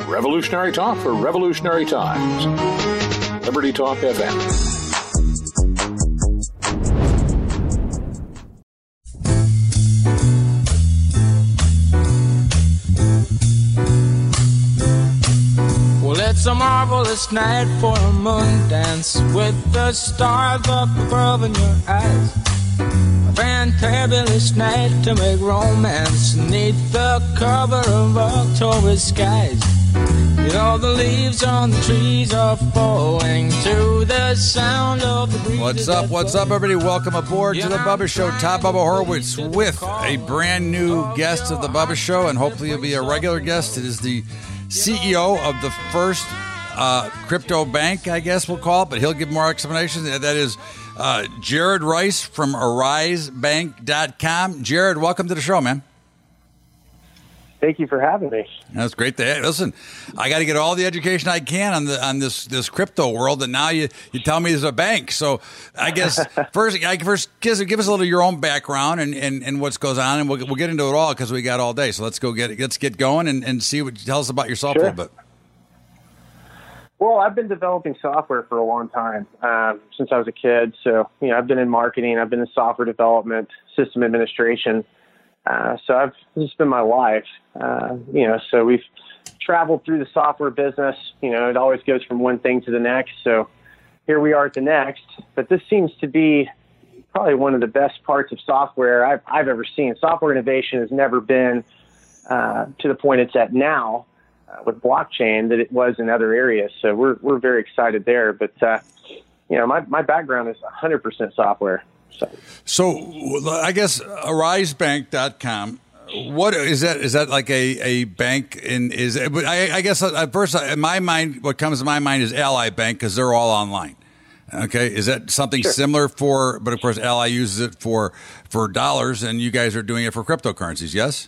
Revolutionary talk for revolutionary times. Liberty Talk FM. It's a marvelous night for a moon dance with the stars up above in your eyes. A fantabulous night to make romance neath the cover of October skies. You know the leaves on the trees are falling to the sound of the breeze. What's up, everybody? Welcome aboard to the Bubba Show. Todd Bubba Horowitz with a brand new guest of the Bubba Show, and hopefully you'll be a regular guest. It is the CEO of the first crypto bank, I guess we'll call it, but he'll give more explanations. That is Jared Rice from AriseBank.com. Jared, welcome to the show, man. Thank you for having me. That's great. Listen, I got to get all the education I can on this crypto world, and now you tell me there's a bank. So I guess first give us a little of your own background and what goes on, and we'll get into it all because we got all day. So let's get going and see what tell us about yourself a little bit. Well, I've been developing software for a long time, since I was a kid. So, I've been in marketing, I've been in software development, system administration. So this has been my life, so we've traveled through the software business. It always goes from one thing to the next. So here we are at the next, but this seems to be probably one of the best parts of software I've ever seen. Software innovation has never been to the point it's at now with blockchain that it was in other areas. So we're very excited there. But, my background is 100% software. So I guess AriseBank.com. What is that? Is that like a bank? I guess at first in my mind, what comes to my mind is Ally Bank because they're all online. Okay, is that something similar but of course Ally uses it for dollars, and you guys are doing it for cryptocurrencies. Yes.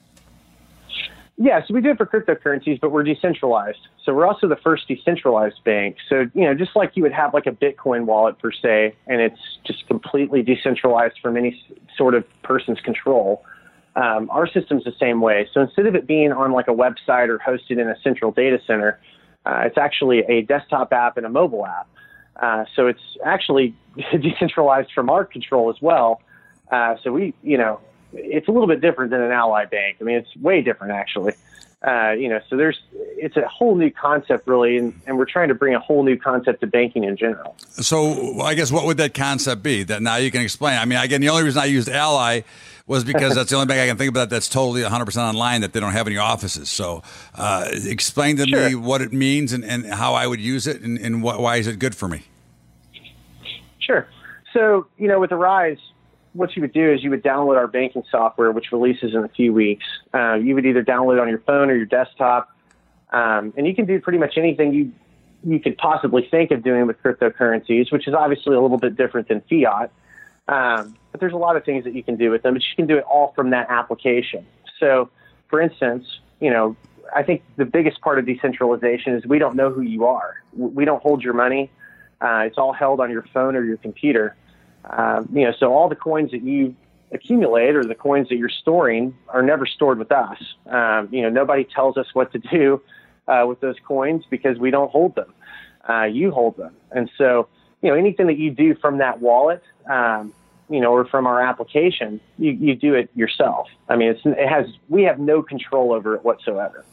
Yeah, so we do it for cryptocurrencies, but we're decentralized. So we're also the first decentralized bank. So, just like you would have like a Bitcoin wallet per se, and it's just completely decentralized from any sort of person's control, our system's the same way. So instead of it being on like a website or hosted in a central data center, it's actually a desktop app and a mobile app. So it's actually decentralized from our control as well. So it's a little bit different than an Ally Bank. I mean, it's way different actually. So it's a whole new concept really, and we're trying to bring a whole new concept to banking in general. So I guess what would that concept be that now you can explain? I mean, again, the only reason I used Ally was because that's the only bank I can think about that's totally 100% online that they don't have any offices. So explain to me what it means and how I would use it and why is it good for me? Sure. So, with Arise, what you would do is you would download our banking software, which releases in a few weeks. You would either download it on your phone or your desktop, and you can do pretty much anything you could possibly think of doing with cryptocurrencies, which is obviously a little bit different than fiat. But there's a lot of things that you can do with them, but you can do it all from that application. So, for instance, I think the biggest part of decentralization is we don't know who you are. We don't hold your money. It's all held on your phone or your computer. So all the coins that you accumulate or the coins that you're storing are never stored with us. Nobody tells us what to do with those coins because we don't hold them. You hold them. And so, anything that you do from that wallet, or from our application, you do it yourself. I mean, we have no control over it whatsoever.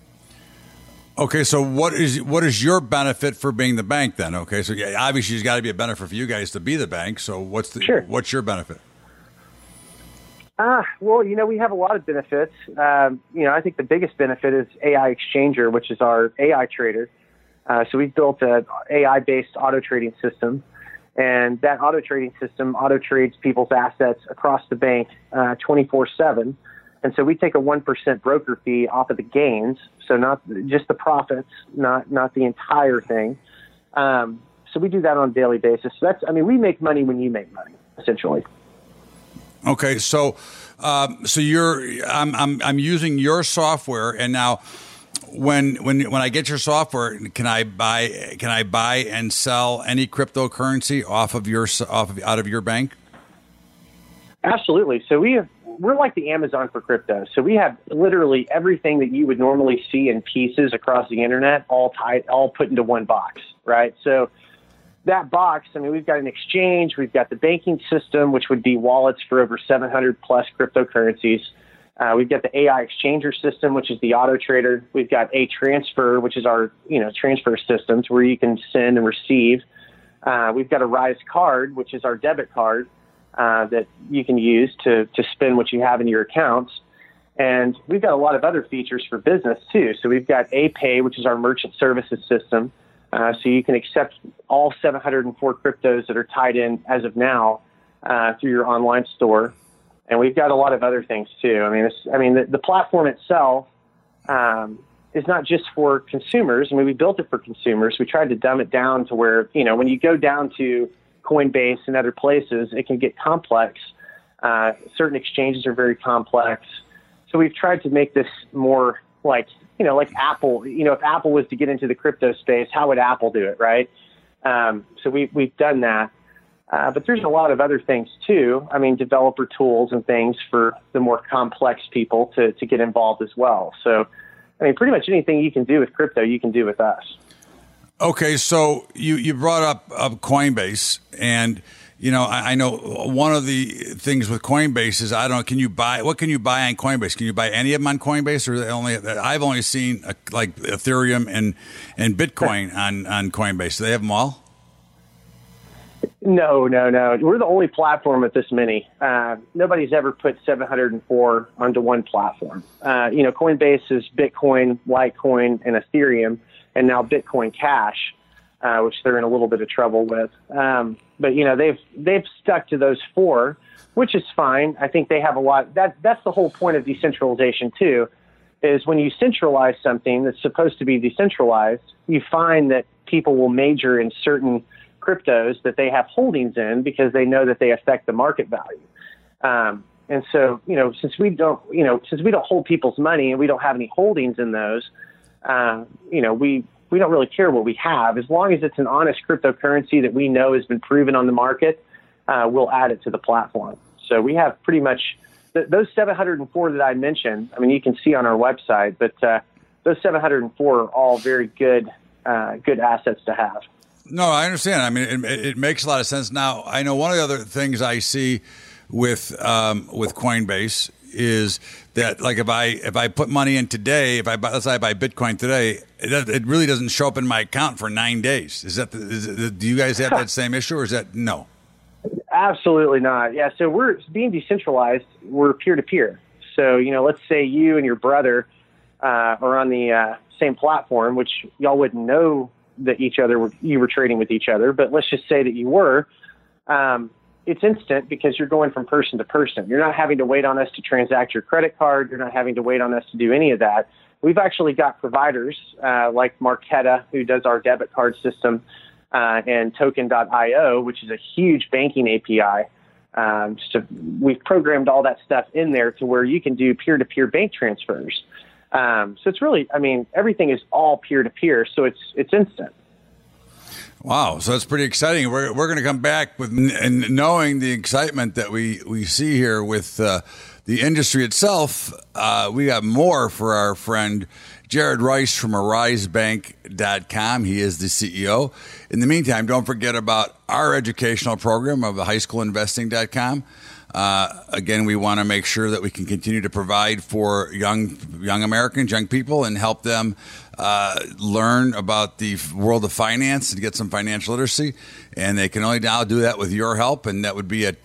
Okay, so what is your benefit for being the bank then? Okay, so obviously there's got to be a benefit for you guys to be the bank. So what's your benefit? Well, we have a lot of benefits. I think the biggest benefit is AI Exchanger, which is our AI trader. So we've built an AI-based auto trading system, and that auto trading system auto trades people's assets across the bank 24/7. And so we take a 1% broker fee off of the gains, so not just the profits, not the entire thing. So we do that on a daily basis. So we make money when you make money, essentially. Okay, so I'm using your software, and now when I get your software, can I buy and sell any cryptocurrency out of your bank? Absolutely. So we're like the Amazon for crypto. So we have literally everything that you would normally see in pieces across the internet, all put into one box, right? So that box, I mean, we've got an exchange, we've got the banking system, which would be wallets for over 700 plus cryptocurrencies. We've got the AI exchanger system, which is the auto trader. We've got a transfer, which is our, transfer systems where you can send and receive. We've got a Rise card, which is our debit card that you can use to spend what you have in your accounts. And we've got a lot of other features for business too. So we've got A-Pay, which is our merchant services system. So you can accept all 704 cryptos that are tied in as of now through your online store. And we've got a lot of other things too. The platform itself is not just for consumers. We built it for consumers. We tried to dumb it down to where, when you go down to Coinbase and other places, it can get complex. Certain exchanges are very complex. So we've tried to make this more like Apple. If Apple was to get into the crypto space, how would Apple do it, right? So we've done that. But there's a lot of other things too. Developer tools and things for the more complex people to get involved as well. So, pretty much anything you can do with crypto, you can do with us. Okay, so you brought up Coinbase, and I know one of the things with Coinbase is what can you buy on Coinbase? Can you buy any of them on Coinbase, or I've only seen like Ethereum and Bitcoin on Coinbase. Do they have them all? No. We're the only platform with this many. Nobody's ever put 704 onto one platform. Coinbase is Bitcoin, Litecoin, and Ethereum, and now Bitcoin Cash, which they're in a little bit of trouble with. But they've stuck to those four, which is fine. I think they have a lot. That's the whole point of decentralization too, is when you centralize something that's supposed to be decentralized, you find that people will major in certain cryptos that they have holdings in because they know that they affect the market value. And so, since we don't hold people's money and we don't have any holdings in those, we don't really care what we have. As long as it's an honest cryptocurrency that we know has been proven on the market, we'll add it to the platform. So we have pretty much those 704 that I mentioned. You can see on our website, but those 704 are all very good assets to have. No, I understand. It makes a lot of sense. Now, I know one of the other things I see with Coinbase is that, like, if I put money in today, let's say I buy Bitcoin today, it really doesn't show up in my account for 9 days. Do you guys have that same issue, or is that no? Absolutely not. Yeah. So we're being decentralized. We're peer to peer. So let's say you and your brother are on the same platform, which y'all wouldn't know that you were trading with each other, but let's just say that you were. It's instant because you're going from person to person. You're not having to wait on us to transact your credit card. You're not having to wait on us to do any of that. We've actually got providers like Marqeta, who does our debit card system, and Token.io, which is a huge banking API. We've programmed all that stuff in there to where you can do peer-to-peer bank transfers. So it's really, everything is all peer-to-peer, so it's instant. Wow, so that's pretty exciting. We're going to come back with knowing the excitement that we see here with the industry itself. We got more for our friend Jared Rice from AriseBank.com. He is the CEO. In the meantime, don't forget about our educational program of the HighSchoolInvesting.com. Again, we want to make sure that we can continue to provide for young Americans, young people, and help them learn about the world of finance and get some financial literacy. And they can only now do that with your help, and that would be at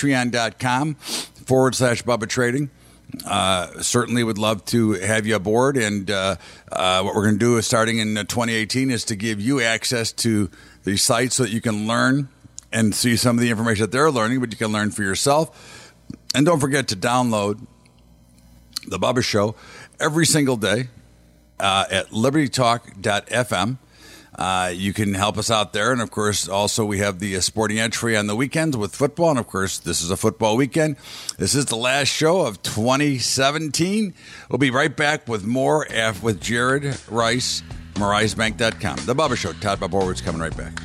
patreon.com/Bubba Trading. Certainly would love to have you aboard. And what we're going to do is starting in 2018 is to give you access to the site so that you can learn and see some of the information that they're learning, but you can learn for yourself. And don't forget to download The Bubba Show every single day at libertytalk.fm. You can help us out there. And, of course, also we have the sporting entry on the weekends with football. And, of course, this is a football weekend. This is the last show of 2017. We'll be right back with more with Jared Rice from AriseBank.com. The Bubba Show. Todd Bob Horwitz coming right back.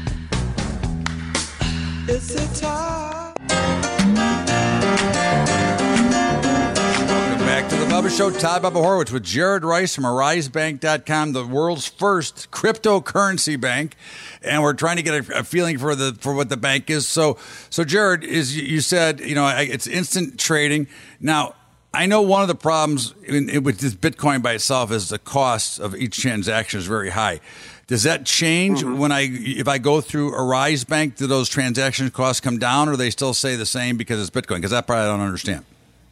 It's a time. Bubba Show, Todd Bubba Horowitz with Jared Rice from AriseBank.com, the world's first cryptocurrency bank, and we're trying to get a feeling for what the bank is. So Jared, you said it's instant trading. Now, I know one of the problems with this Bitcoin by itself is the cost of each transaction is very high. Does that change if I go through Arise Bank? Do those transaction costs come down, or they still stay the same because it's Bitcoin? Because that part I don't understand.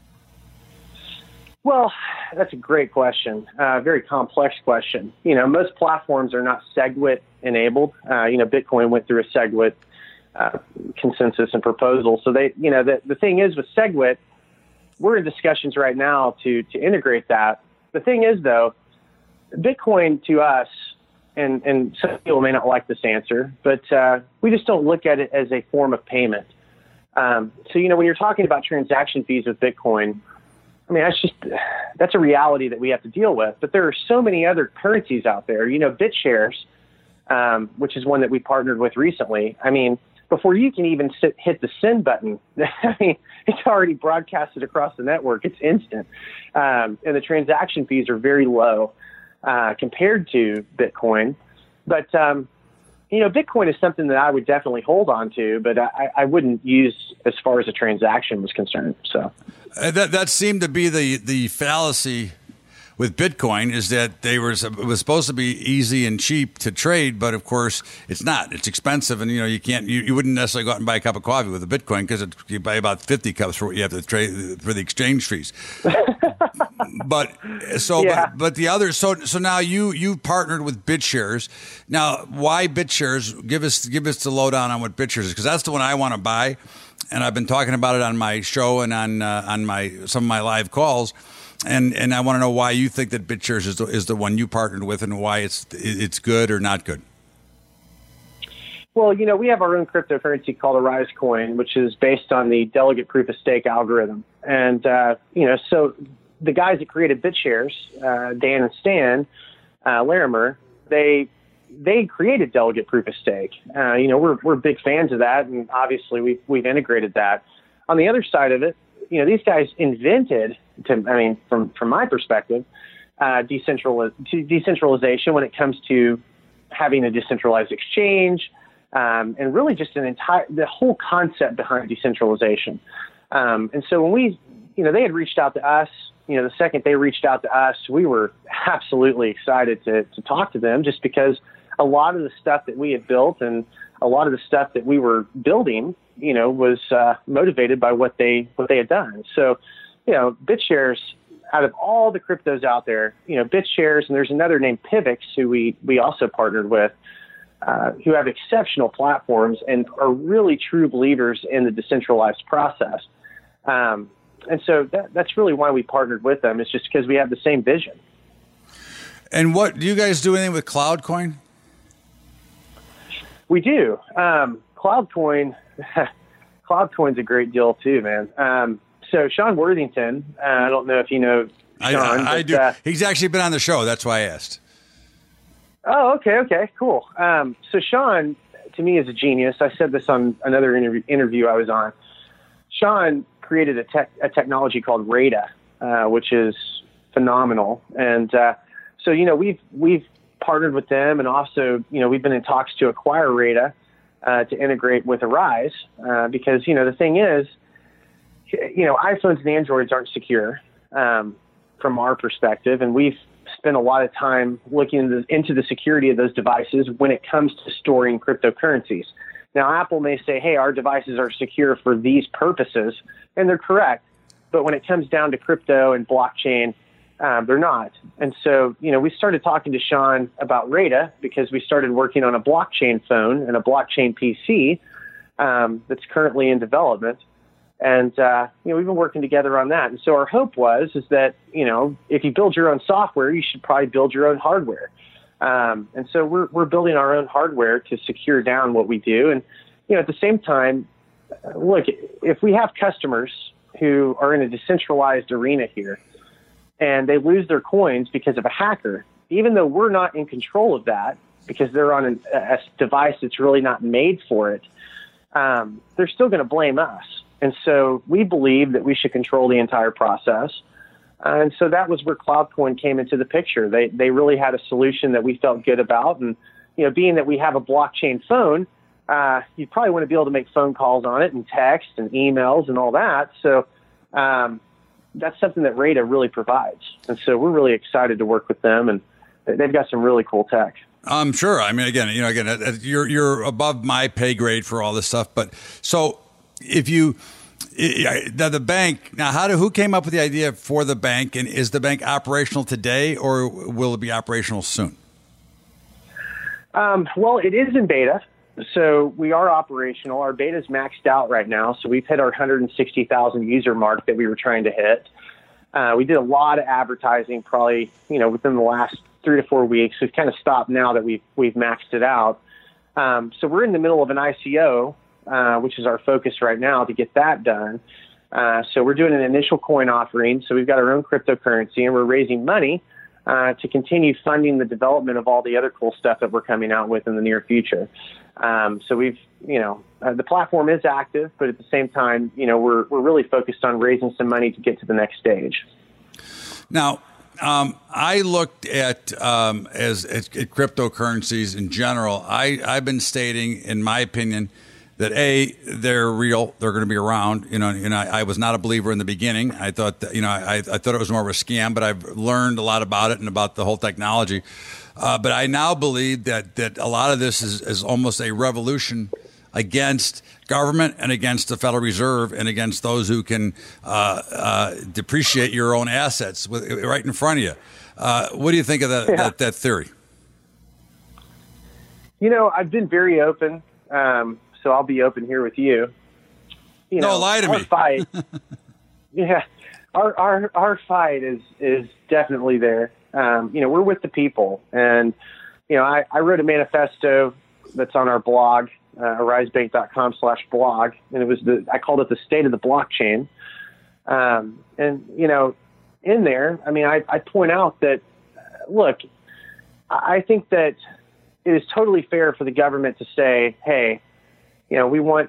Well, that's a great question. Very complex question. Most platforms are not SegWit enabled. Bitcoin went through a SegWit consensus and proposal. So the thing is with SegWit, we're in discussions right now to integrate that. The thing is, though, Bitcoin to us, and some people may not like this answer, but we just don't look at it as a form of payment. So when you're talking about transaction fees with Bitcoin, I mean, that's a reality that we have to deal with. But there are so many other currencies out there. BitShares, which is one that we partnered with recently. I mean, before you can even hit the send button, I mean, it's already broadcasted across the network. It's instant. And the transaction fees are very low compared to Bitcoin. But, Bitcoin is something that I would definitely hold on to, but I wouldn't use as far as a transaction was concerned. So that seemed to be the fallacy with Bitcoin, is that it was supposed to be easy and cheap to trade, but of course it's not. It's expensive, and you wouldn't necessarily go out and buy a cup of coffee with a Bitcoin because you buy about 50 cups for what you have to trade for the exchange fees. But the others. So now you partnered with BitShares. Now, why BitShares? Give us the lowdown on what BitShares is, because that's the one I want to buy, and I've been talking about it on my show and on some of my live calls. And I want to know why you think that BitShares is the one you partnered with, and why it's good or not good. Well, we have our own cryptocurrency called Arise Coin, which is based on the delegate proof of stake algorithm. And, so the guys that created BitShares, Dan and Stan Larimer, they created delegate proof of stake. We're big fans of that, and obviously we've integrated that. On the other side of it, these guys invented, from my perspective, decentralization when it comes to having a decentralized exchange, and really just the whole concept behind decentralization. And so when they had reached out to us, the second they reached out to us, we were absolutely excited to talk to them, just because a lot of the stuff that we had built and a lot of the stuff that we were building, was motivated by what they had done. So, BitShares, out of all the cryptos out there, BitShares, and there's another named Pivx who we also partnered with, who have exceptional platforms and are really true believers in the decentralized process. And so that's really why we partnered with them. It's just because we have the same vision. And what do you guys do anything with CloudCoin? We do. CloudCoin's a great deal too, man. So Sean Worthington, I don't know if you know Sean. I do. He's actually been on the show. That's why I asked. Oh, okay, cool. So Sean, to me, is a genius. I said this on another interview I was on. Sean created a technology called Rada, which is phenomenal. And so we've partnered with them, and also we've been in talks to acquire Rada to integrate with Arise, because the thing is, iPhones and Androids aren't secure from our perspective, and we've spent a lot of time looking into the security of those devices when it comes to storing cryptocurrencies. Now, Apple may say, hey, our devices are secure for these purposes, and they're correct. But when it comes down to crypto and blockchain, they're not. And so, we started talking to Sean about Rada because we started working on a blockchain phone and a blockchain PC that's currently in development. And, we've been working together on that. And so our hope is that, if you build your own software, you should probably build your own hardware. And so we're building our own hardware to secure down what we do. And, at the same time, look, if we have customers who are in a decentralized arena here and they lose their coins because of a hacker, even though we're not in control of that because they're on a device that's really not made for it, they're still going to blame us. And so we believe that we should control the entire process. And so that was where CloudCoin came into the picture. They really had a solution that we felt good about. And, being that we have a blockchain phone, you probably want to be able to make phone calls on it and text and emails and all that. So that's something that Rada really provides. And so we're really excited to work with them, and they've got some really cool tech. I'm sure. I mean, again, you're above my pay grade for all this stuff. But so if you, the bank, now who came up with the idea for the bank, and is the bank operational today, or will it be operational soon? Well, it is in beta. So we are operational. Our beta is maxed out right now. So we've hit our 160,000 user mark that we were trying to hit. We did a lot of advertising, probably, within the last 3 to 4 weeks. We've kind of stopped now that we've maxed it out. So we're in the middle of an ICO, which is our focus right now to get that done. So we're doing an initial coin offering. So we've got our own cryptocurrency, and we're raising money to continue funding the development of all the other cool stuff that we're coming out with in the near future. So we've, the platform is active, but at the same time, we're really focused on raising some money to get to the next stage. Now, I looked at cryptocurrencies in general. I've been stating, in my opinion, that they're real, they're going to be around. I was not a believer in the beginning. I thought that, I thought it was more of a scam, but I've learned a lot about it and about the whole technology. But I now believe that a lot of this is almost a revolution against government and against the Federal Reserve and against those who can depreciate your own assets right in front of you. What do you think of that theory? I've been very open, so I'll be open here with you. No, lie to me. Fight, our fight is definitely there. We're with the people, and I wrote a manifesto that's on our blog, arisebank.com/blog, and I called it the state of the blockchain. In there, I point out that, look, I think that it is totally fair for the government to say, hey, we want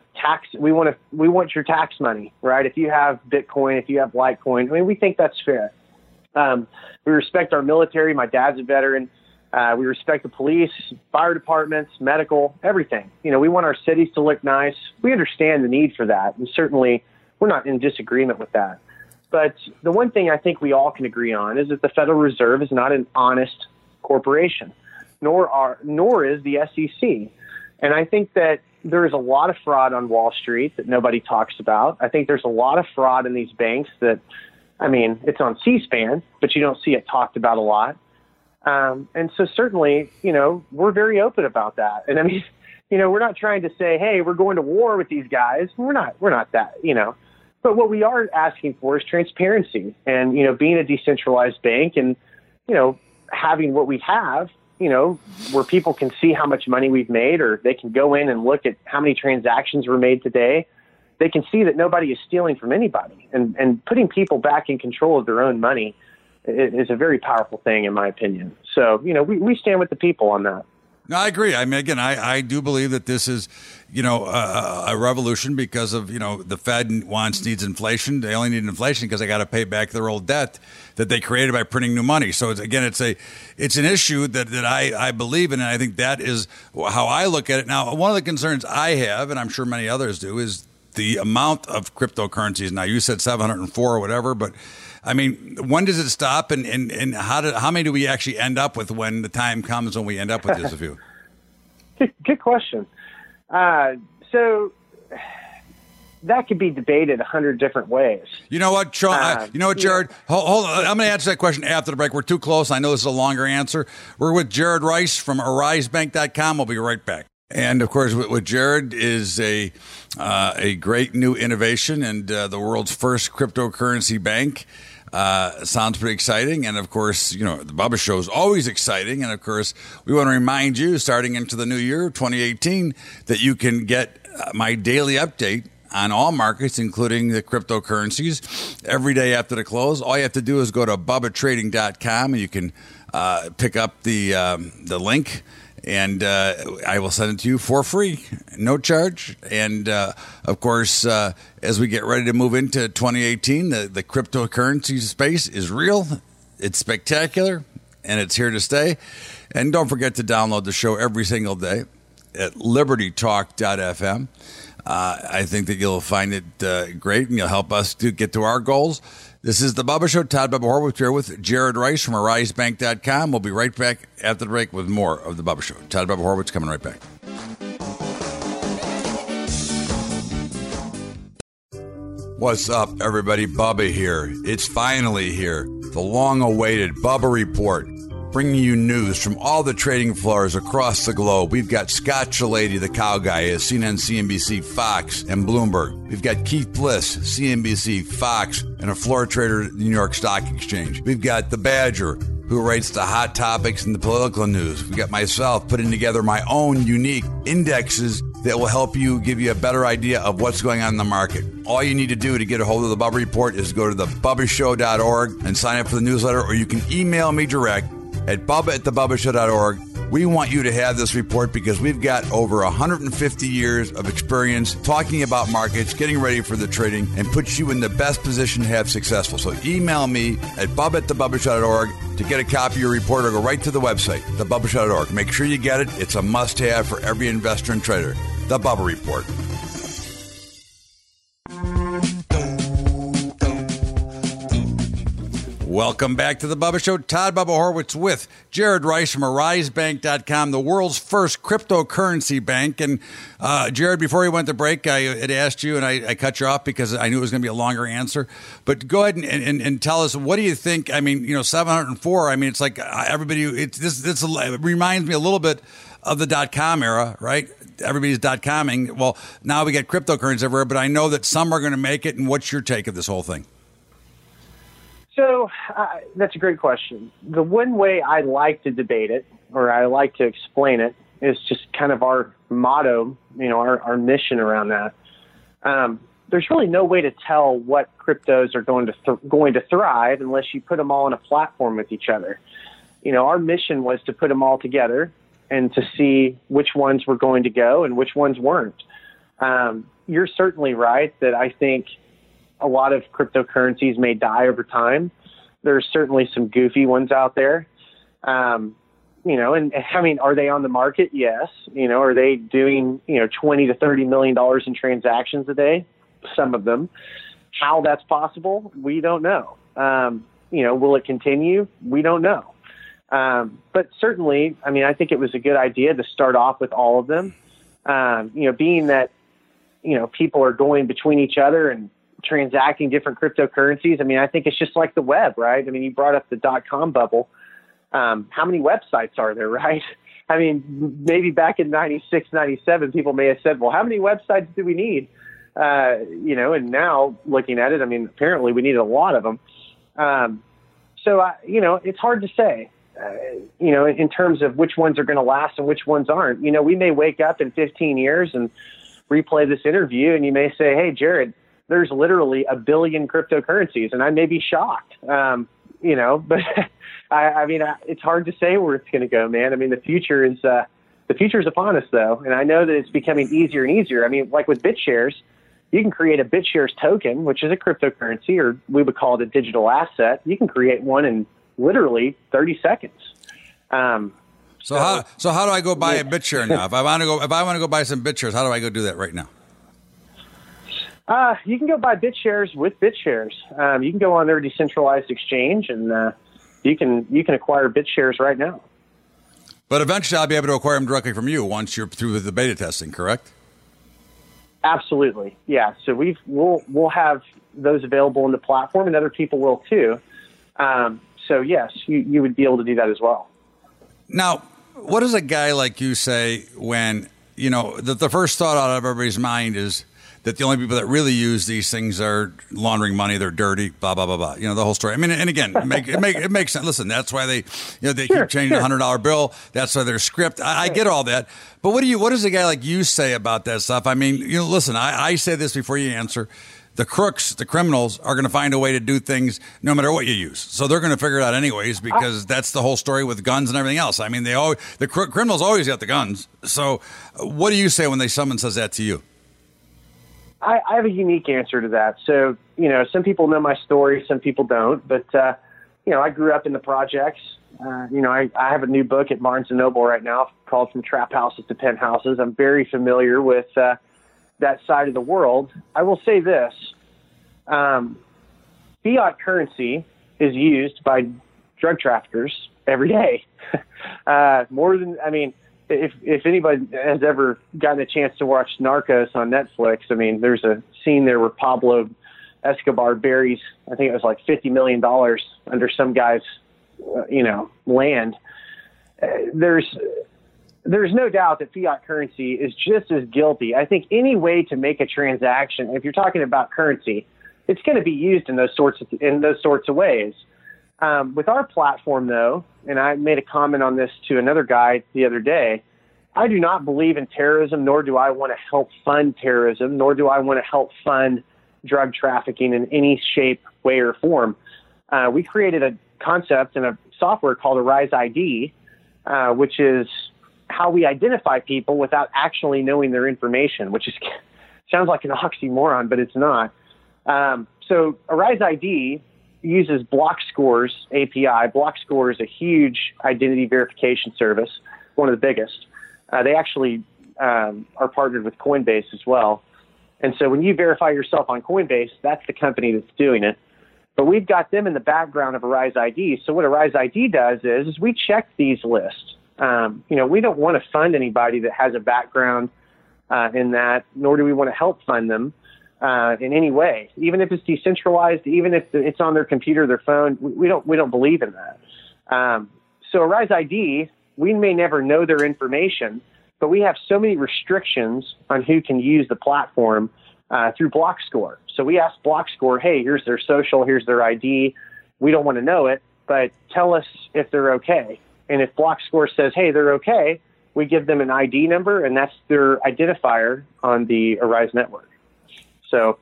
your tax money, right? If you have Bitcoin, if you have Litecoin, we think that's fair. We respect our military. My dad's a veteran. We respect the police, fire departments, medical, everything. We want our cities to look nice. We understand the need for that. And certainly we're not in disagreement with that. But the one thing I think we all can agree on is that the Federal Reserve is not an honest corporation, nor is the SEC. And I think that there is a lot of fraud on Wall Street that nobody talks about. I think there's a lot of fraud in these banks that, it's on C-SPAN, but you don't see it talked about a lot. And so certainly, we're very open about that. And we're not trying to say, hey, we're going to war with these guys. We're not that, but what we are asking for is transparency and, being a decentralized bank and, having what we have, where people can see how much money we've made, or they can go in and look at how many transactions were made today. They can see that nobody is stealing from anybody, and putting people back in control of their own money is a very powerful thing, in my opinion. So, we stand with the people on that. No, I agree. Again, I do believe that this is, a revolution because of, the Fed needs inflation. They only need inflation because they got to pay back their old debt that they created by printing new money. So it's an issue that I believe in, and I think that is how I look at it. Now, one of the concerns I have, and I'm sure many others do, is the amount of cryptocurrencies. Now, you said 704 or whatever, but when does it stop, and how many do we actually end up with when the time comes when we end up with just a few? Good question. So that could be debated 100 different ways. You know what, Sean? Jared? Hold on. I'm going to answer that question after the break. We're too close. I know this is a longer answer. We're with Jared Rice from arisebank.com. We'll be right back. And of course, with Jared is a great new innovation and the world's first cryptocurrency bank. Sounds pretty exciting. And of course, the Bubba Show is always exciting. And of course, we want to remind you, starting into the new year, 2018, that you can get my daily update on all markets, including the cryptocurrencies, every day after the close. All you have to do is go to BubbaTrading.com, and you can pick up the link and I will send it to you for free, no charge. And of course, as we get ready to move into 2018, the cryptocurrency space is real. It's spectacular, and it's here to stay. And don't forget to download the show every single day at libertytalk.fm. I think that you'll find it great, and you'll help us to get to our goals. This is The Bubba Show. Todd Bubba Horwitz here with Jared Rice from AriseBank.com. We'll be right back after the break with more of The Bubba Show. Todd Bubba Horwitz coming right back. What's up, everybody? Bubba here. It's finally here. The long-awaited Bubba Report, bringing you news from all the trading floors across the globe. We've got Scott Shellady, the cow guy, at CNN, CNBC, Fox, and Bloomberg. We've got Keith Bliss, CNBC, Fox, and a floor trader at the New York Stock Exchange. We've got the Badger, who rates the hot topics in the political news. We've got myself putting together my own unique indexes that will help you, give you a better idea of what's going on in the market. All you need to do to get a hold of the Bubba Report is go to thebubbashow.org and sign up for the newsletter, or you can email me direct at bubba@thebubbashow.org. We want you to have this report because we've got over 150 years of experience talking about markets, getting ready for the trading, and puts you in the best position to have successful. So email me at bubba@thebubbashow.org to get a copy of your report, or go right to the website, thebubbashow.org. Make sure you get it. It's a must-have for every investor and trader. The Bubba Report. Welcome back to The Bubba Show. Todd Bubba Horwitz with Jared Rice from AriseBank.com, the world's first cryptocurrency bank. And Jared, before we went to break, I had asked you, and I cut you off because I knew it was going to be a longer answer. But go ahead and tell us, what do you think? I mean, 704, I mean, it's like everybody, this reminds me a little bit of the dot-com era, right? Everybody's dot-comming. Well, now we get cryptocurrency everywhere, but I know that some are going to make it. And what's your take of this whole thing? So that's a great question. The one way I like to debate it, or I like to explain it, is just kind of our motto, our mission around that. There's really no way to tell what cryptos are going to thrive unless you put them all on a platform with each other. Our mission was to put them all together and to see which ones were going to go and which ones weren't. You're certainly right that I think a lot of cryptocurrencies may die over time. There's certainly some goofy ones out there. And I mean, are they on the market? Yes. Are they doing, $20 to $30 million in transactions a day? Some of them. How that's possible, we don't know. Will it continue? We don't know. But certainly, I mean, I think it was a good idea to start off with all of them. Being that, people are going between each other and transacting different cryptocurrencies. I mean, I think it's just like the web, right? I mean, you brought up the dot-com bubble. How many websites are there, right? I mean, maybe back in 96, 97, people may have said, well, how many websites do we need? And now looking at it, I mean, apparently we need a lot of them. It's hard to say, in terms of which ones are going to last and which ones aren't. We may wake up in 15 years and replay this interview, and you may say, hey, Jared, there's literally 1 billion cryptocurrencies, and I may be shocked, but I mean, it's hard to say where it's going to go, man. I mean, the future is upon us, though, and I know that it's becoming easier and easier. I mean, like with BitShares, you can create a BitShares token, which is a cryptocurrency, or we would call it a digital asset. You can create one in literally 30 seconds. So how do I go buy a BitShare now? If I want to go buy some BitShares, how do I go do that right now? You can go buy BitShares with BitShares. You can go on their decentralized exchange, and you can acquire BitShares right now. But eventually, I'll be able to acquire them directly from you once you're through with the beta testing, correct? Absolutely, yeah. So we'll have those available in the platform, and other people will too. So yes, you would be able to do that as well. Now, what does a guy like you say when the first thought out of everybody's mind is that the only people that really use these things are laundering money, they're dirty, blah, blah, blah, blah. The whole story. I mean, and again, it makes sense. Listen, that's why they keep changing the $100 bill. That's why they're script. I get all that. But what does a guy like you say about that stuff? I mean, listen, I say this before you answer. the crooks, the criminals, are going to find a way to do things no matter what you use. So they're going to figure it out anyways, because that's the whole story with guns and everything else. I mean, criminals always got the guns. So what do you say when someone says that to you? I have a unique answer to that. So, some people know my story, some people don't. But, I grew up in the projects. I have a new book at Barnes & Noble right now called From Trap Houses to Penthouses. I'm very familiar with that side of the world. I will say this. Fiat currency is used by drug traffickers every day. If anybody has ever gotten a chance to watch Narcos on Netflix, there's a scene there where Pablo Escobar buries, I think it was like $50 million under some guy's, land. There's no doubt that fiat currency is just as guilty. I think any way to make a transaction, if you're talking about currency, it's going to be used in those sorts of ways. With our platform, though, and I made a comment on this to another guy the other day, I do not believe in terrorism, nor do I want to help fund terrorism, nor do I want to help fund drug trafficking in any shape, way, or form. We created a concept and a software called Arise ID, which is how we identify people without actually knowing their information, which sounds like an oxymoron, but it's not. So Arise ID uses BlockScore's API. BlockScore is a huge identity verification service, one of the biggest. They actually are partnered with Coinbase as well. And so when you verify yourself on Coinbase, that's the company that's doing it. But we've got them in the background of Arise ID. So what Arise ID does is we check these lists. We don't want to fund anybody that has a background in that, nor do we want to help fund them in any way, even if it's decentralized, even if it's on their computer, their phone. We don't believe in that. So Arise ID, we may never know their information, but we have so many restrictions on who can use the platform through BlockScore. So we ask BlockScore, hey, here's their social, here's their ID. We don't want to know it, but tell us if they're okay. And if BlockScore says, hey, they're okay, we give them an ID number, and that's their identifier on the Arise network. So,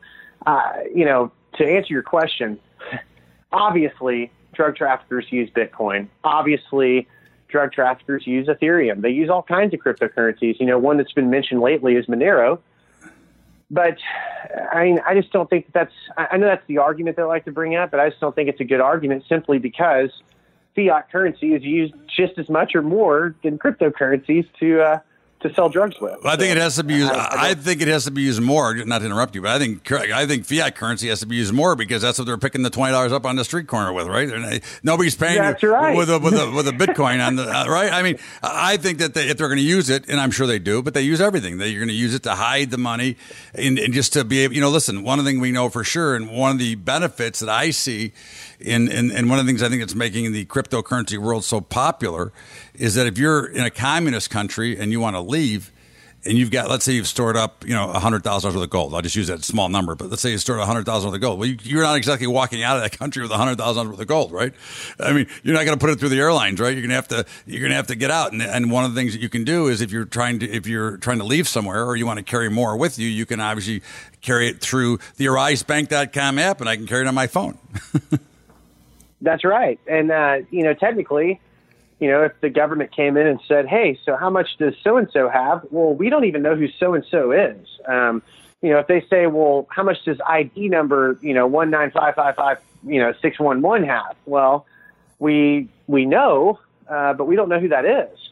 to answer your question, obviously, drug traffickers use Bitcoin. Obviously, drug traffickers use Ethereum. They use all kinds of cryptocurrencies. One that's been mentioned lately is Monero. But, I just don't think that's – I know that's the argument they like to bring up, but I just don't think it's a good argument simply because fiat currency is used just as much or more than cryptocurrencies to sell drugs with. Well, I think it has to be used. I think it has to be used more. Not to interrupt you, but I think fiat currency has to be used more because that's what they're picking the $20 up on the street corner with, right? Nobody's paying right. with a Bitcoin on the right. I think that if they're going to use it, and I'm sure they do, but they use everything. They're going to use it to hide the money and just to be able. Listen. One thing we know for sure, and one of the benefits that I see, and one of the things I think that's making the cryptocurrency world so popular, is that if you're in a communist country and you want to leave, and you've got, let's say you've stored up, $100,000 worth of gold. I'll just use that small number, but let's say you stored $100,000 worth of gold. Well, you're not exactly walking out of that country with $100,000 worth of gold, right? You're not going to put it through the airlines, right? You're going to have to get out. And one of the things that you can do is if you're trying to leave somewhere or you want to carry more with you, you can obviously carry it through the AriseBank.com app, and I can carry it on my phone. That's right. And, technically, if the government came in and said, hey, so how much does so-and-so have? Well, we don't even know who so-and-so is. If they say, well, how much does ID number, 19555, 611 have? Well, we know, but we don't know who that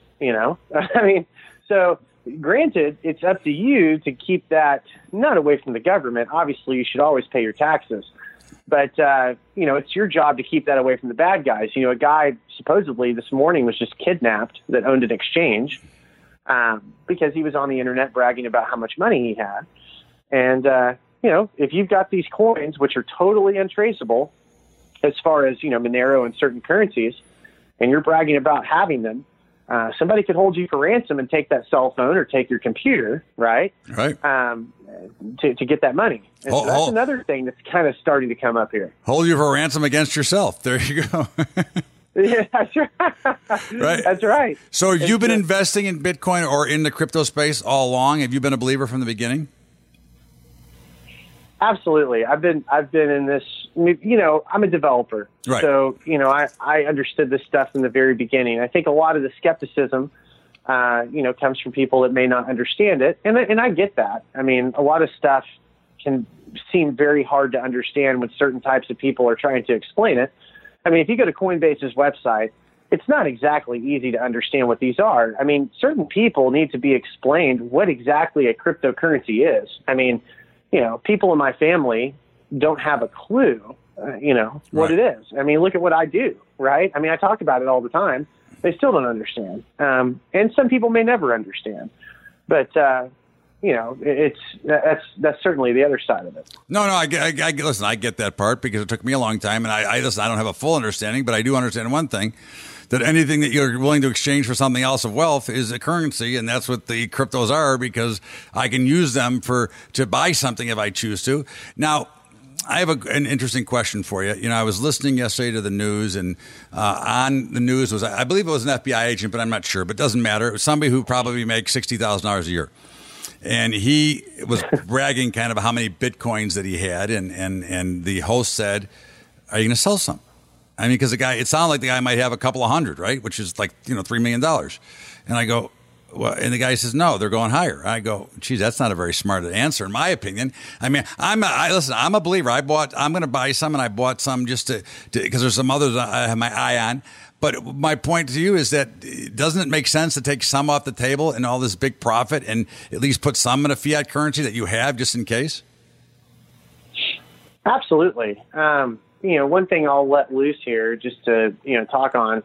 is, So granted, it's up to you to keep that not away from the government. Obviously, you should always pay your taxes. But, it's your job to keep that away from the bad guys. A guy supposedly this morning was just kidnapped that owned an exchange because he was on the internet bragging about how much money he had. And, if you've got these coins, which are totally untraceable as far as, Monero and certain currencies, and you're bragging about having them, somebody could hold you for ransom and take that cell phone or take your computer, right? Right. To get that money. And so that's another thing that's kind of starting to come up here. Hold you for ransom against yourself. There you go. Yeah, that's right. Right. That's right. So have you been investing in Bitcoin or in the crypto space all along? Have you been a believer from the beginning? Absolutely. I've been in this, I'm a developer. Right. So, I understood this stuff from the very beginning. I think a lot of the skepticism, comes from people that may not understand it. And I get that. I mean, a lot of stuff can seem very hard to understand when certain types of people are trying to explain it. I mean, if you go to Coinbase's website, it's not exactly easy to understand what these are. I mean, certain people need to be explained what exactly a cryptocurrency is. I mean, people in my family don't have a clue, what it is. I mean, look at what I do, right? I mean, I talk about it all the time. They still don't understand. And some people may never understand. But, that's certainly the other side of it. No, listen, I get that part because it took me a long time. And I don't have a full understanding, but I do understand one thing, that anything that you're willing to exchange for something else of wealth is a currency, and that's what the cryptos are, because I can use them to buy something if I choose to. Now, I have an interesting question for you. I was listening yesterday to the news, and on the news was, I believe it was an FBI agent, but I'm not sure. But it doesn't matter. It was somebody who probably makes $60,000 a year. And he was bragging kind of how many Bitcoins that he had, and the host said, "Are you going to sell some?" I mean, because it sounded like the guy might have a couple of hundred, right? Which is like, $3 million. And I go, well, and the guy says, no, they're going higher. I go, geez, that's not a very smart answer, in my opinion. I mean, I'm a believer. I'm going to buy some, and I bought some just because there's some others I have my eye on. But my point to you is that doesn't it make sense to take some off the table and all this big profit and at least put some in a fiat currency that you have just in case? Absolutely. One thing I'll let loose here just to, talk on,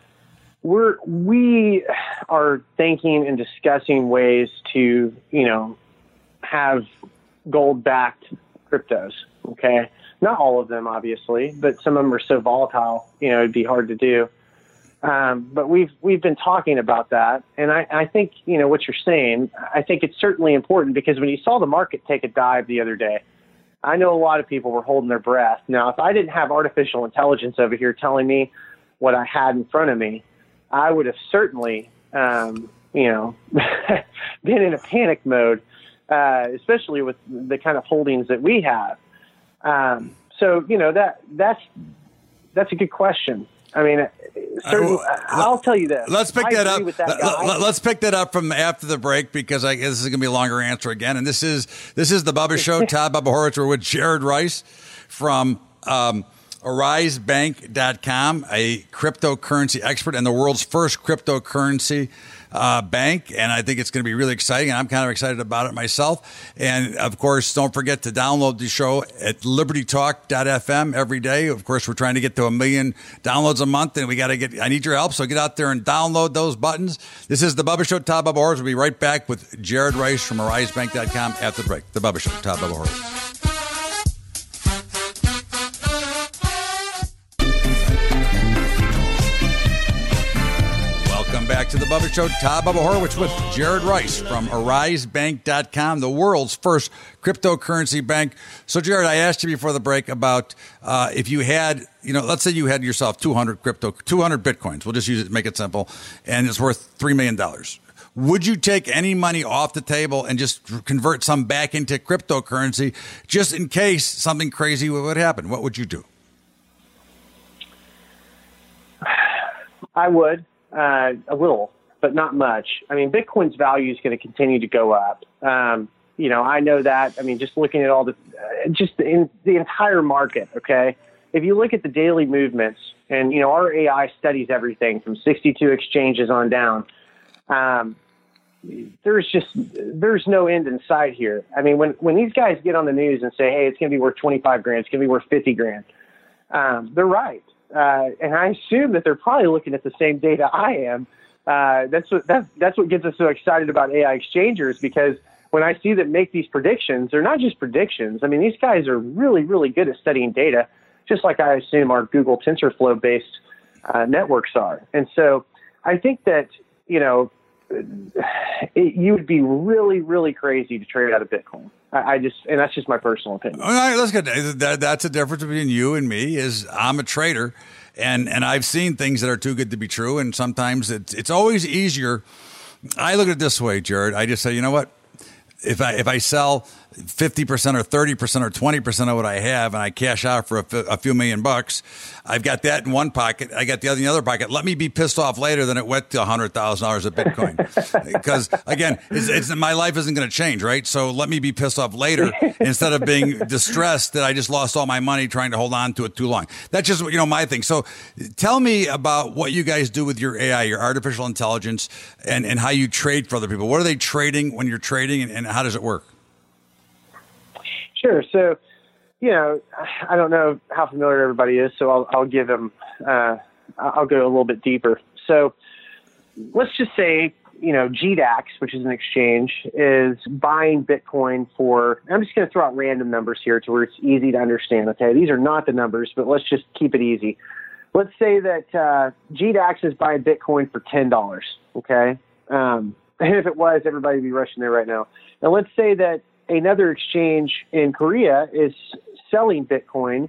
we are thinking and discussing ways to, have gold-backed cryptos, okay? Not all of them, obviously, but some of them are so volatile, it'd be hard to do. But we've been talking about that, and I think, what you're saying, I think it's certainly important, because when you saw the market take a dive the other day, I know a lot of people were holding their breath. Now, if I didn't have artificial intelligence over here telling me what I had in front of me, I would have certainly, been in a panic mode, especially with the kind of holdings that we have. That's a good question. I mean, I'll tell you this. Let's pick that up. Let's pick that up from after the break, because I guess this is going to be a longer answer again. And this is the Bubba Show. Todd Bubba Horowitz. We're with Jared Rice from AriseBank.com, a cryptocurrency expert and the world's first cryptocurrency bank. And I think it's going to be really exciting. And I'm kind of excited about it myself. And of course, don't forget to download the show at libertytalk.fm every day. Of course, we're trying to get to 1 million downloads a month, and I need your help. So get out there and download those buttons. This is the Bubba Show. Todd Bubba Horowitz. We'll be right back with Jared Rice from AriseBank.com after the break. The Bubba Show. Todd Bubba Horowitz. Back to the Bubba Show. Todd Bubba Horowitz with Jared Rice from AriseBank.com, the world's first cryptocurrency bank. So, Jared, I asked you before the break about if you had, let's say you had yourself 200 Bitcoins. We'll just use it to make it simple, and it's worth $3 million. Would you take any money off the table and just convert some back into cryptocurrency just in case something crazy would happen? What would you do? I would. A little, but not much. I mean, Bitcoin's value is going to continue to go up. I know that. I mean, just looking at all just in the entire market, okay? If you look at the daily movements, and, our AI studies everything from 62 exchanges on down, there's no end in sight here. I mean, when these guys get on the news and say, hey, it's going to be worth 25 grand, it's going to be worth 50 grand, they're right. And I assume that they're probably looking at the same data I am. That's what gets us so excited about AI exchangers, because when I see them make these predictions, they're not just predictions. I mean, these guys are really, really good at studying data, just like I assume our Google TensorFlow-based networks are. And so I think that, you would be really, really crazy to trade out of Bitcoin. And that's just my personal opinion. All right, let's get that's the difference between you and me. Is I'm a trader, and I've seen things that are too good to be true, and sometimes it's always easier. I look at it this way, Jared. I just say, you know what? if I sell 50% or 30% or 20% of what I have and I cash out for a few $1,000,000, I've got that in one pocket. I got the other in the other pocket. Let me be pissed off later than it went to $100,000 of Bitcoin. Because again, my life isn't going to change, right? So let me be pissed off later instead of being distressed that I just lost all my money trying to hold on to it too long. That's just, my thing. So tell me about what you guys do with your AI, your artificial intelligence, and how you trade for other people. What are they trading when you're trading, and how does it work? Sure. So, I don't know how familiar everybody is, so I'll give them, I'll go a little bit deeper. So let's just say, GDAX, which is an exchange, is buying Bitcoin for, I'm just going to throw out random numbers here to where it's easy to understand. Okay. These are not the numbers, but let's just keep it easy. Let's say that GDAX is buying Bitcoin for $10. Okay. And if it was, everybody would be rushing there right now. Now let's say that another exchange in Korea is selling Bitcoin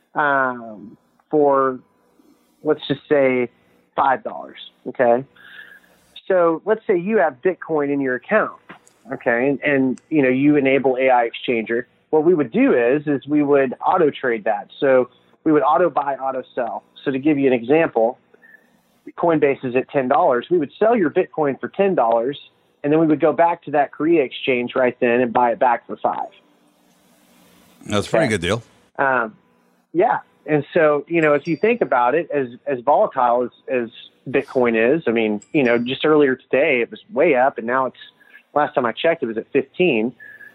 for, let's just say, $5. Okay. So let's say you have Bitcoin in your account. Okay. And you enable AI Exchanger. What we would do is we would auto trade that. So we would auto buy, auto sell. So to give you an example, Coinbase is at $10. We would sell your Bitcoin for $10. And then we would go back to that Korea exchange right then and buy it back for $5. That's a pretty good deal. Yeah. And so, if you think about it, as volatile as Bitcoin is, I mean, just earlier today, it was way up, and now last time I checked, it was at 15.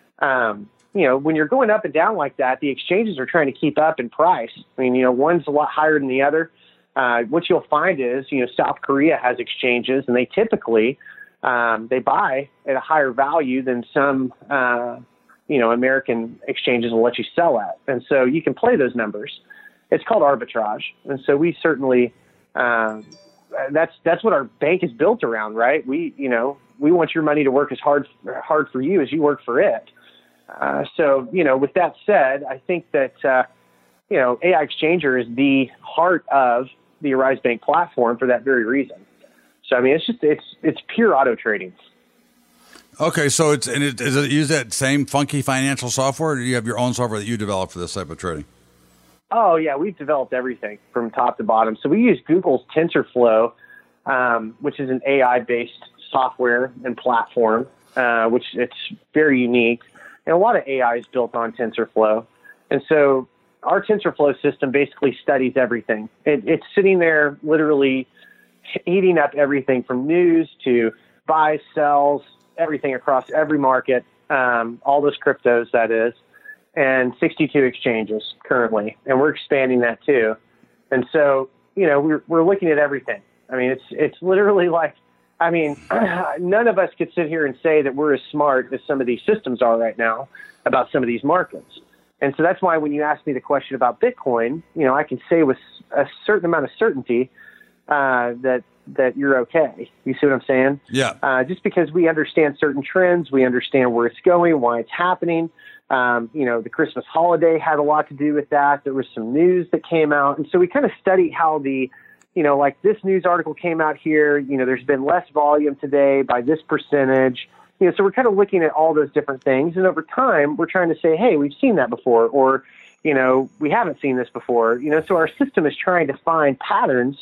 When you're going up and down like that, the exchanges are trying to keep up in price. I mean, one's a lot higher than the other. What you'll find is, South Korea has exchanges, and they typically they buy at a higher value than some, American exchanges will let you sell at. And so you can play those numbers. It's called arbitrage. And so we certainly, that's what our bank is built around, right? We want your money to work as hard for you as you work for it. So, with that said, I think that, AI Exchanger is the heart of the Arise Bank platform for that very reason. So, I mean, it's pure auto trading. Okay, so does it use that same funky financial software, or do you have your own software that you develop for this type of trading? Oh, yeah, we've developed everything from top to bottom. So we use Google's TensorFlow, which is an AI-based software and platform, which it's very unique. And a lot of AI is built on TensorFlow. And so our TensorFlow system basically studies everything. It's sitting there literally eating up everything from news to buys, sells, everything across every market, all those cryptos, that is, and 62 exchanges currently. And we're expanding that too. And so, we're looking at everything. I mean, it's literally like, none of us could sit here and say that we're as smart as some of these systems are right now about some of these markets. And so that's why when you ask me the question about Bitcoin, I can say with a certain amount of certainty that you're okay. You see what I'm saying? Yeah. Just because we understand certain trends, we understand where it's going, why it's happening. The Christmas holiday had a lot to do with that. There was some news that came out. And so we kind of studied how like this news article came out here, there's been less volume today by this percentage. So we're kind of looking at all those different things. And over time, we're trying to say, hey, we've seen that before, or, we haven't seen this before. So our system is trying to find patterns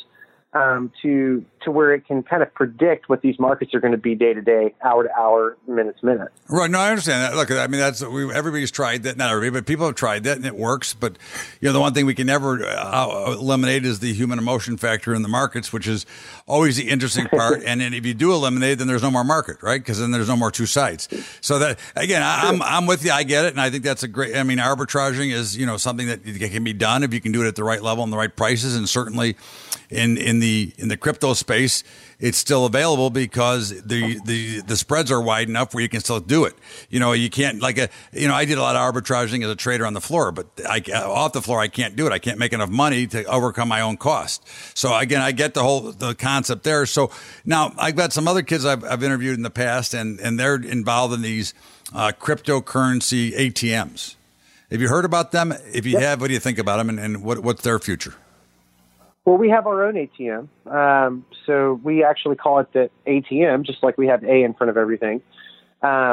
to where it can kind of predict what these markets are going to be day to day, hour to hour, minute to minute. Right. No, I understand that. Look, everybody's tried that. Not everybody, but people have tried that, and it works. But the one thing we can never eliminate is the human emotion factor in the markets, which is always the interesting part. And then if you do eliminate, then there's no more market, right? Because then there's no more two sides. So that again, I'm with you. I get it, and I think that's a great. Arbitraging is something that can be done if you can do it at the right level and the right prices, and certainly in the crypto space, it's still available because the spreads are wide enough where you can still do it. You can't I did a lot of arbitraging as a trader on the floor, but off the floor I can't do it. I can't make enough money to overcome my own cost. So again, I get the concept there. So now I've got some other kids I've interviewed in the past, and they're involved in these cryptocurrency ATMs. Have you heard about them? If you have, what do you think about them, and what's their future? Well, we have our own ATM. So we actually call it the ATM, just like we have A in front of everything. And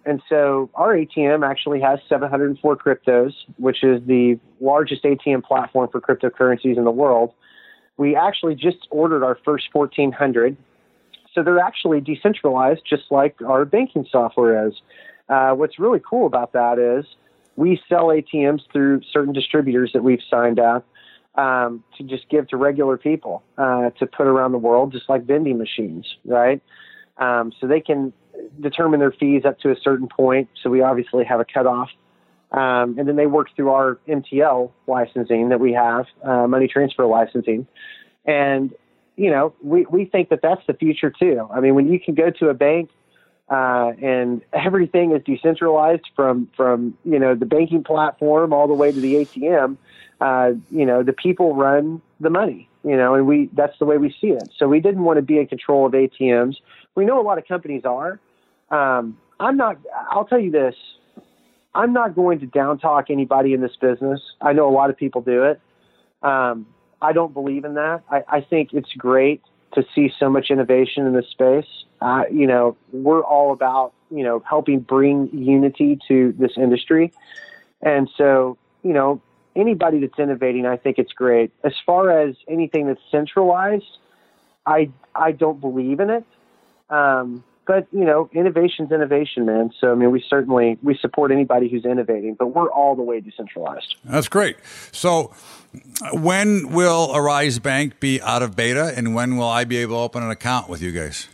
And so our ATM actually has 704 cryptos, which is the largest ATM platform for cryptocurrencies in the world. We actually just ordered our first 1,400. So they're actually decentralized, just like our banking software is. What's really cool about that is we sell ATMs through certain distributors that we've signed up to just give to regular people to put around the world, just like vending machines, right? So they can determine their fees up to a certain point. So we obviously have a cutoff. And then they work through our MTL licensing that we have, money transfer licensing. And, you know, we think that that's the future too. I mean, when you can go to a bank and everything is decentralized from, you know, the banking platform all the way to the ATM, you know, the people run the money, you know, and that's the way we see it. So we didn't want to be in control of ATMs. We know a lot of companies are. I'll tell you this. I'm not going to down talk anybody in this business. I know a lot of people do it. I don't believe in that. I think it's great to see so much innovation in this space. You know, we're all about, you know, helping bring unity to this industry. And so, you know, anybody that's innovating, I think it's great. As far as anything that's centralized, I don't believe in it. But, you know, innovation's innovation, man. So, I mean, we support anybody who's innovating, but we're all the way decentralized. That's great. So when will Arise Bank be out of beta, and when will I be able to open an account with you guys?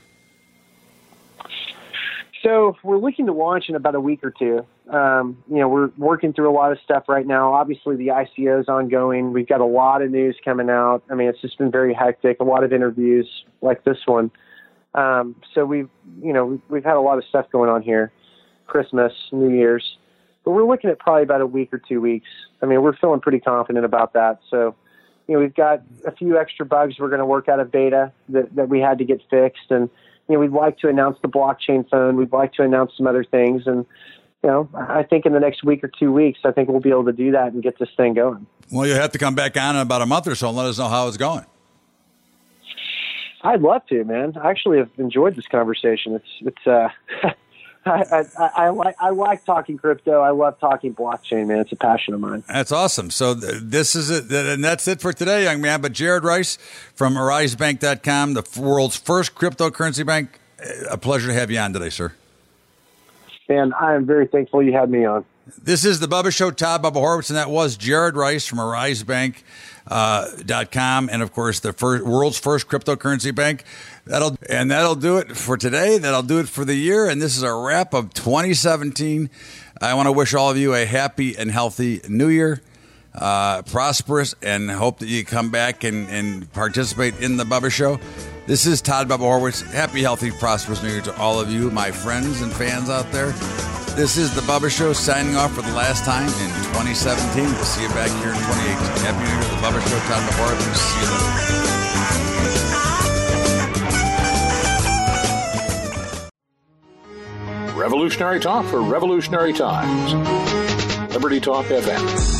So we're looking to launch in about a week or two. You know, we're working through a lot of stuff right now. Obviously, the ICO is ongoing. We've got a lot of news coming out. I mean, it's just been very hectic, a lot of interviews like this one. So we've had a lot of stuff going on here, Christmas, New Year's, but we're looking at probably about a week or 2 weeks. I mean, we're feeling pretty confident about that. So, you know, we've got a few extra bugs we're going to work out of beta that we had to get fixed. And, you know, we'd like to announce the blockchain phone. We'd like to announce some other things. And, you know, I think in the next week or 2 weeks, I think we'll be able to do that and get this thing going. Well, you have to come back on in about a month or so and let us know how it's going. I'd love to, man. I actually have enjoyed this conversation. I like talking crypto. I love talking blockchain, man. It's a passion of mine. That's awesome. So this is it, and that's it for today, young man. But Jared Rice from AriseBank.com, the world's first cryptocurrency bank. A pleasure to have you on today, sir. And I am very thankful you had me on. This is the Bubba Show, Todd Bubba Horwitz, and that was Jared Rice from AriseBank.com, and of course the world's first cryptocurrency bank. That'll do it for today. That'll do it for the year, and this is a wrap of 2017. I want to wish all of you a happy and healthy New Year, prosperous, and hope that you come back and participate in the Bubba Show. This is Todd Bubba Horwitz. Happy, healthy, prosperous New Year to all of you, my friends and fans out there. This is the Bubba Show signing off for the last time in 2017. We'll see you back here in 2018. Happy New Year to the Bubba Show. Todd Bubba Horwitz. See you later. Revolutionary talk for revolutionary times. Liberty Talk FM.